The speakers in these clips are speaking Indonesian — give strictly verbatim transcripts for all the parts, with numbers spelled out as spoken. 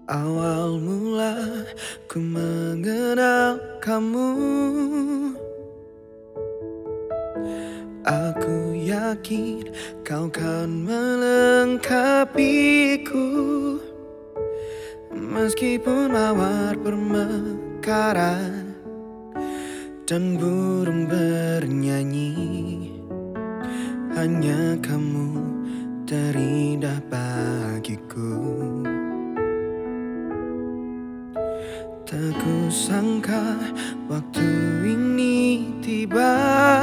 Awal mula ku mengenal kamu, aku yakin kau kan melengkapiku. Meskipun mawar bermekaran dan burung bernyanyi, hanya kamu terindah bagiku. Tak kusangka waktu ini tiba,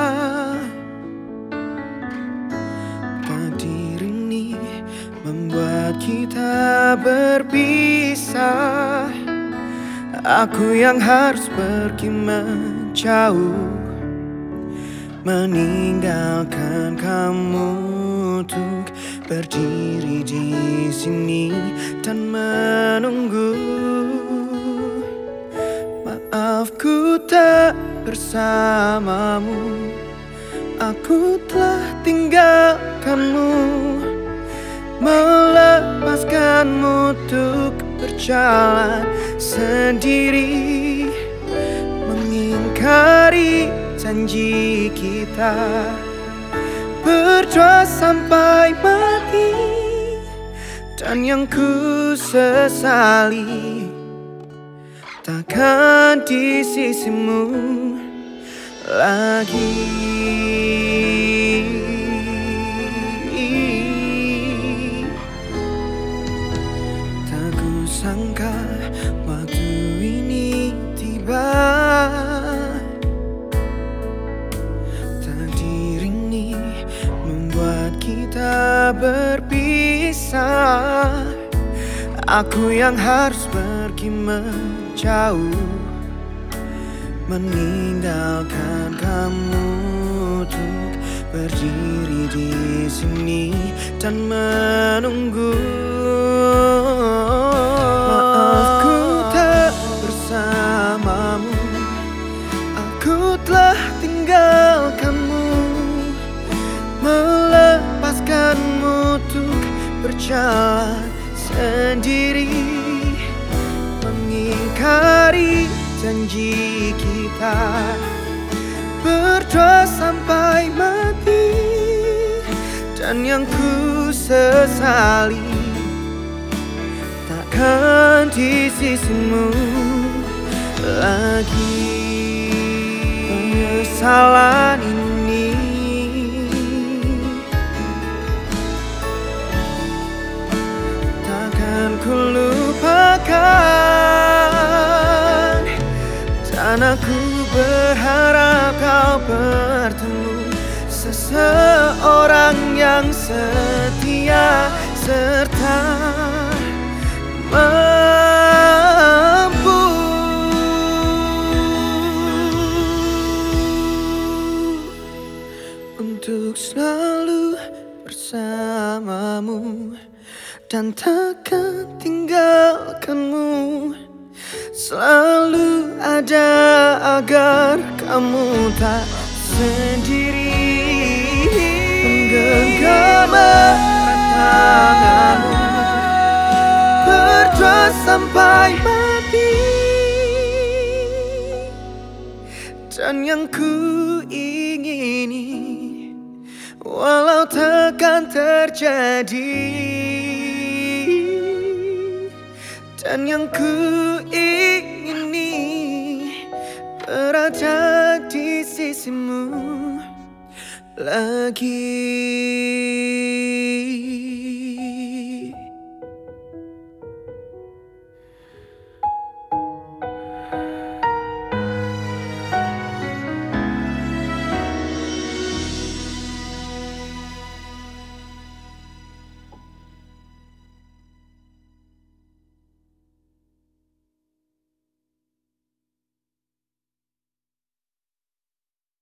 takdir ini membuat kita berpisah. Aku yang harus pergi menjauh, meninggalkan kamu untuk berdiri di sini dan menunggu. Maafku tak bersamamu, aku telah tinggalkanmu, melepaskanmu untuk berjalan sendiri, mengingkari janji kita, berdoa sampai mati. Dan yang ku sesali, takkan di sisimu lagi. Tak kusangka waktu ini tiba, takdir ini membuat kita berpisah. Aku yang harus pergi menjauh, meninggalkan kamu untuk berdiri di sini dan menunggu. Maafku tak bersamamu, aku telah tinggalkanmu, melepaskanmu untuk berjalan sendiri, mengingkari janji kita, berdoa sampai mati. Dan yang ku sesali, takkan di sisimu lagi. Penyesalan ini takkan ku lupakan, dan aku berharap kau bertemu seseorang yang setia serta mampu untuk selalu bersamamu dan takkan tinggalkanmu. Selalu ada agar kamu tak sendiri. Menggenggam erat tanganmu, berdoa sampai mati. Dan yang ku ingini, walau takkan terjadi. Dan yang ku ingini, berada di sisimu lagi.